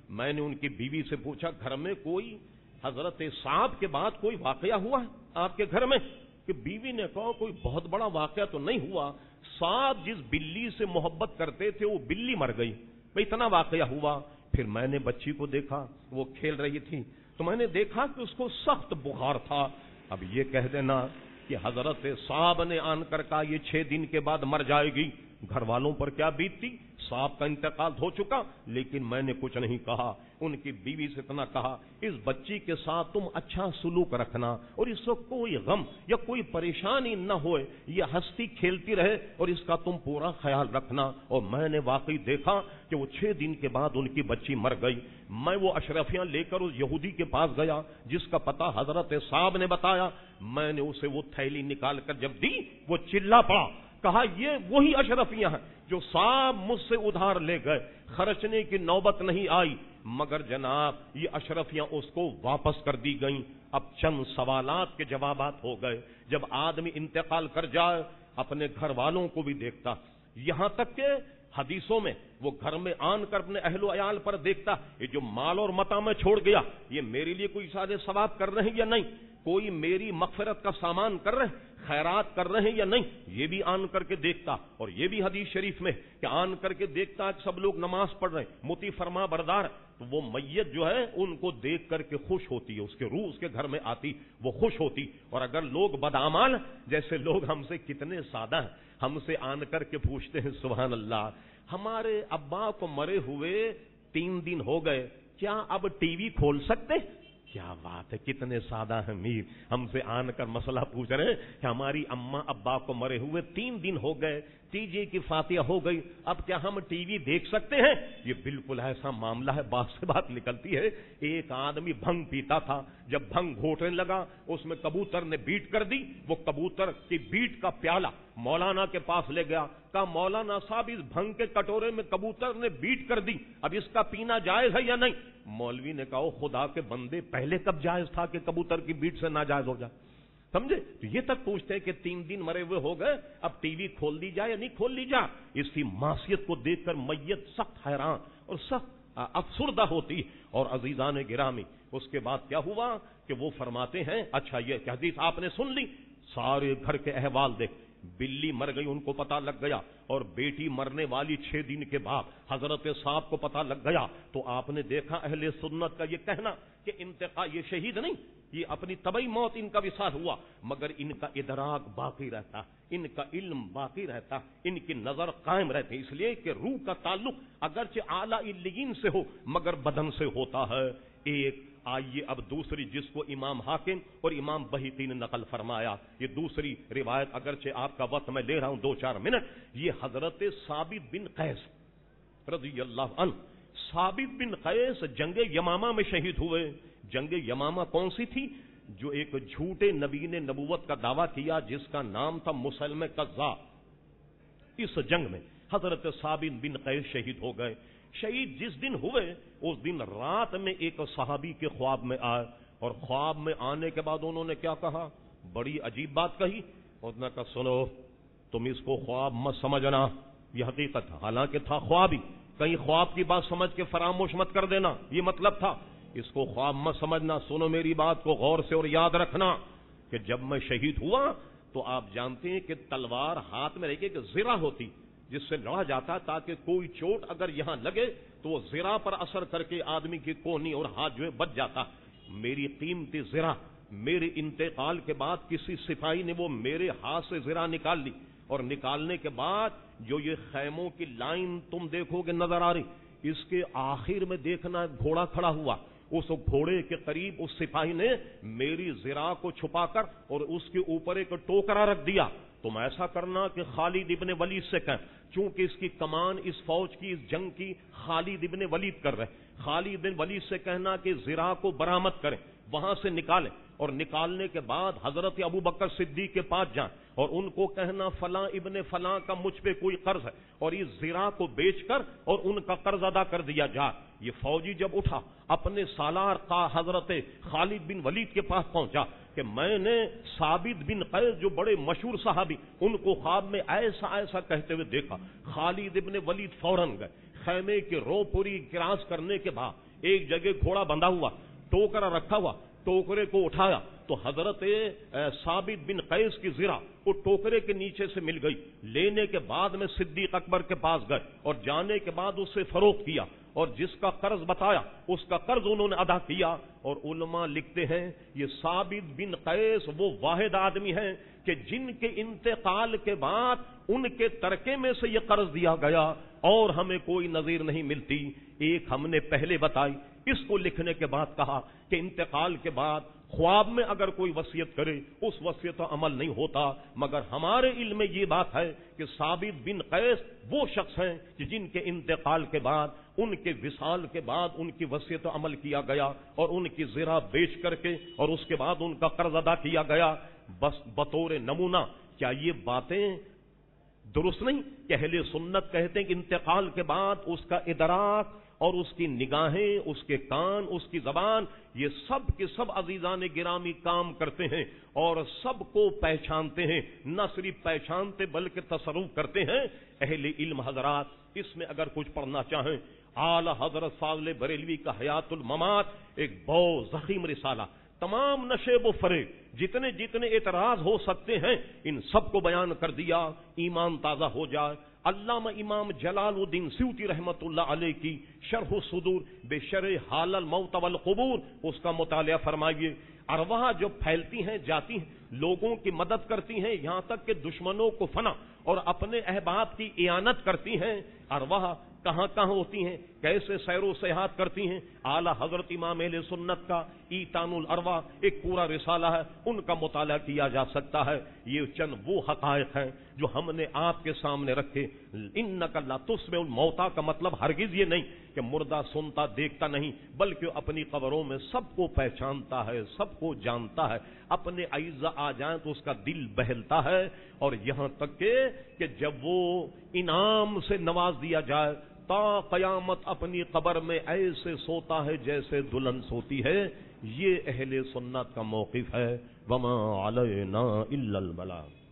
میں نے ان کی بیوی سے پوچھا گھر میں کوئی حضرت صاحب کے بعد کوئی واقعہ ہوا ہے آپ کے گھر میں؟ کہ بیوی نے کہا کوئی بہت بڑا واقعہ تو نہیں ہوا، صاحب جس بلی سے محبت کرتے تھے وہ بلی مر گئی، اتنا واقعہ ہوا۔ پھر میں نے بچی کو دیکھا، وہ کھیل رہی تھی، تو میں نے دیکھا کہ اس کو سخت بخار تھا۔ اب یہ کہہ دینا کہ حضرت صاحب نے آن کر کہا یہ 6 دن کے بعد مر جائے گی، گھر والوں پر کیا بیتتی؟ صاحب کا انتقال ہو چکا، لیکن میں نے کچھ نہیں کہا۔ ان کی بیوی سے اتنا کہا اس بچی کے ساتھ تم اچھا سلوک رکھنا اور اس کو کوئی غم یا کوئی پریشانی نہ ہوئے، یہ ہنستی کھیلتی رہے اور اس کا تم پورا خیال رکھنا۔ اور میں نے واقعی دیکھا کہ وہ 6 دن کے بعد ان کی بچی مر گئی۔ میں وہ اشرفیاں لے کر اس یہودی کے پاس گیا جس کا پتہ حضرت صاحب نے بتایا، میں نے اسے وہ تھیلی نکال کر جب دی وہ چلا پڑا، کہا یہ وہی اشرفیاں ہیں جو صاحب مجھ سے ادھار لے گئے، خرچنے کی نوبت نہیں آئی، مگر جناب یہ اشرفیاں اس کو واپس کر دی گئیں۔ اب چند سوالات کے جوابات ہو گئے۔ جب آدمی انتقال کر جائے اپنے گھر والوں کو بھی دیکھتا، یہاں تک کہ حدیثوں میں وہ گھر میں آن کر اپنے اہل و عیال پر دیکھتا، یہ جو مال اور متاع میں چھوڑ گیا یہ میرے لیے کوئی سارے ثواب کر رہے ہیں یا نہیں، کوئی میری مغفرت کا سامان کر رہے ہیں، خیرات کر رہے ہیں یا نہیں، یہ بھی آن کر کے دیکھتا۔ اور یہ بھی حدیث شریف میں کہ آن کر کے دیکھتا کہ سب لوگ نماز پڑھ رہے ہیں، مطیع فرما بردار، تو وہ میت جو ہے ان کو دیکھ کر کے خوش ہوتی ہے، اس کے روح اس کے گھر میں آتی، وہ خوش ہوتی۔ اور اگر لوگ بدعمال، جیسے لوگ ہم سے کتنے سادہ ہیں، ہم سے آن کر کے پوچھتے ہیں سبحان اللہ ہمارے ابا کو مرے ہوئے 3 دن ہو گئے، کیا اب ٹی وی کھول سکتے؟ کیا بات ہے، کتنے سادہ ہیں میر، ہم سے آن کر مسئلہ پوچھ رہے ہیں کہ ہماری اماں ابا کو مرے ہوئے 3 دن ہو گئے، تیجے کی فاتحہ ہو گئی، اب کیا ہم ٹی وی دیکھ سکتے ہیں؟ یہ بالکل ایسا معاملہ ہے۔ بات سے بات نکلتی ہے، ایک آدمی بھنگ پیتا تھا، جب بھنگ گھوٹنے لگا اس میں کبوتر نے بیٹ کر دی، وہ کبوتر کی بیٹ کا پیالہ مولانا کے پاس لے گیا، کہا مولانا صاحب اس بھنگ کے کٹورے میں کبوتر نے بیٹ کر دی، اب اس کا پینا جائز ہے یا نہیں؟ مولوی نے کہا خدا کے بندے پہلے کب جائز تھا کہ کبوتر کی بیٹ سے ناجائز ہو جائے؟ سمجھے؟ تو یہ تک پوچھتے کہ 3 دن مرے ہوئے ہو گئے، اب ٹی وی کھول دی جائے یا نہیں کھول دی جائے؟ اس کی معصیت کو دیکھ کر میت سخت حیران اور سخت افسردہ ہوتی۔ اور عزیزان گرامی اس کے بعد کیا ہوا کہ وہ فرماتے ہیں اچھا یہ حدیث آپ نے سن لی، سارے گھر کے احوال دیکھ، بلی مر گئی ان کو پتا لگ گیا، اور بیٹی مرنے والی 6 دن کے بعد حضرت صاحب کو پتا لگ گیا، تو آپ نے دیکھا اہل سنت کا یہ کہنا کہ انتقال، یہ شہید نہیں، یہ اپنی طبعی موت ان کا وصال ہوا، مگر ان کا ادراک باقی رہتا، ان کا علم باقی رہتا، ان کی نظر قائم رہتی، اس لیے کہ روح کا تعلق اگرچہ اعلی علیین سے ہو مگر بدن سے ہوتا ہے۔ ایک آئیے اب دوسری جس کو امام حاکم اور امام بہقی نے نقل فرمایا، یہ دوسری روایت اگرچہ آپ کا وقت میں لے رہا ہوں 2-4 منٹ، یہ حضرت ثابت بن قیس رضی اللہ عنہ، ثابت بن قیس جنگ یمامہ میں شہید ہوئے۔ جنگ یمامہ کون سی تھی؟ جو ایک جھوٹے نبی نے نبوت کا دعویٰ کیا جس کا نام تھا مسلمہ کذاب، اس جنگ میں حضرت ثابت بن قیس شہید ہو گئے۔ شہید جس دن ہوئے اس دن رات میں ایک صحابی کے خواب میں آئے، اور خواب میں آنے کے بعد انہوں نے کیا کہا؟ بڑی عجیب بات کہی، انہوں نے کہا سنو تم اس کو خواب مت سمجھنا، یہ حقیقت، حالانکہ تھا خواب ہی، کہیں خواب کی بات سمجھ کے فراموش مت کر دینا، یہ مطلب تھا، اس کو خواب مت سمجھنا، سنو میری بات کو غور سے اور یاد رکھنا کہ جب میں شہید ہوا تو آپ جانتے ہیں کہ تلوار ہاتھ میں رہے کہ زرہ ہوتی جس سے لڑا جاتا تاکہ کوئی چوٹ اگر یہاں لگے تو وہ زرہ پر اثر کر کے آدمی کی کونی اور ہاتھ جو ہے بچ جاتا۔ میری قیمتی زرہ میرے انتقال کے بعد کسی سپاہی نے وہ میرے ہاتھ سے زرہ نکال لی، اور نکالنے کے بعد جو یہ خیموں کی لائن تم دیکھو گے نظر آ رہی، اس کے آخر میں دیکھنا گھوڑا کھڑا ہوا، اس گھوڑے کے قریب اس سپاہی نے میری زرہ کو چھپا کر اور اس کے اوپر ایک ٹوکرا رکھ دیا، تم ایسا کرنا کہ خالد ابن ولید سے کہیں، چونکہ اس کی کمان اس فوج کی اس جنگ کی خالد ابن ولید کر رہے، خالد ابن ولید سے کہنا کہ زرہ کو برآمد کریں، وہاں سے نکالیں، اور نکالنے کے بعد حضرت ابو بکر صدیق کے پاس جائیں اور ان کو کہنا فلاں ابن فلاں کا مجھ پہ کوئی قرض ہے اور اس زرہ کو بیچ کر اور ان کا قرض ادا کر دیا جائے۔ یہ فوجی جب اٹھا اپنے سالار کا حضرت خالد بن ولید کے پاس پہنچا کہ میں نے ثابت بن قیس جو بڑے مشہور صحابی ان کو خواب میں ایسا ایسا کہتے ہوئے دیکھا۔ خالد ابن ولید فوراً گئے، خیمے کے رو پوری کراس کرنے کے بعد ایک جگہ گھوڑا بندھا ہوا، ٹوکرا رکھا ہوا، ٹوکرے کو اٹھایا تو حضرت ثابت بن قیس کی زرہ وہ ٹوکرے کے نیچے سے مل گئی، لینے کے بعد میں صدیق اکبر کے پاس گئے اور جانے کے بعد اس سے فروخت کیا، اور جس کا قرض بتایا اس کا قرض انہوں نے ادا کیا۔ اور علماء لکھتے ہیں یہ ثابت بن قیس وہ واحد آدمی ہیں کہ جن کے انتقال کے بعد ان کے ترکے میں سے یہ قرض دیا گیا اور ہمیں کوئی نظیر نہیں ملتی۔ ایک ہم نے پہلے بتائی، اس کو لکھنے کے بعد کہا کہ انتقال کے بعد خواب میں اگر کوئی وصیت کرے اس وصیت پر عمل نہیں ہوتا، مگر ہمارے علم میں یہ بات ہے کہ ثابت بن قیس وہ شخص ہیں کہ جن کے انتقال کے بعد ان کے وصال کے بعد ان کی وصیت پر عمل کیا گیا اور ان کی زرہ بیچ کر کے اور اس کے بعد ان کا قرض ادا کیا گیا۔ بس بطور نمونہ کیا یہ باتیں درست نہیں کہ اہل سنت کہتے ہیں کہ انتقال کے بعد اس کا ادراک اور اس کی نگاہیں، اس کے کان، اس کی زبان، یہ سب کے سب عزیزان گرامی کام کرتے ہیں اور سب کو پہچانتے ہیں، نہ صرف پہچانتے بلکہ تصرف کرتے ہیں۔ اہل علم حضرات اس میں اگر کچھ پڑھنا چاہیں، اعلی حضرت فاضل بریلوی کا حیات الممات ایک بہت ضخیم رسالہ، تمام نشیب و فریب جتنے جتنے اعتراض ہو سکتے ہیں ان سب کو بیان کر دیا، ایمان تازہ ہو جائے۔ علامہ امام جلال الدین سیوطی رحمت اللہ علیہ کی شرح الصدور بشرح حال الموت والقبور اس کا مطالعہ فرمائیے۔ ارواح جو پھیلتی ہیں جاتی ہیں، لوگوں کی مدد کرتی ہیں، یہاں تک کہ دشمنوں کو فنا اور اپنے احباب کی اعانت کرتی ہیں۔ ارواح کہاں کہاں ہوتی ہیں، کیسے سیر و سیاحت کرتی ہیں، اعلی حضرت امام اہل سنت کا ایتان الارواح ایک پورا رسالہ ہے، ان کا مطالعہ کیا جا سکتا ہے۔ یہ چند وہ حقائق ہیں جو ہم نے آپ کے سامنے رکھے۔ انک لا تسمع الموتى کا مطلب ہرگز یہ نہیں کہ مردہ سنتا دیکھتا نہیں، بلکہ اپنی قبروں میں سب کو پہچانتا ہے، سب کو جانتا ہے۔ اپنے اعزا آ جائیں تو اس کا دل بہلتا ہے، اور یہاں تک کہ جب وہ انعام سے نواز دیا جائے تا قیامت اپنی قبر میں ایسے سوتا ہے جیسے دلہن سوتی ہے۔ یہ اہل سنت کا موقف ہے۔ وما علینا الا البلاغ۔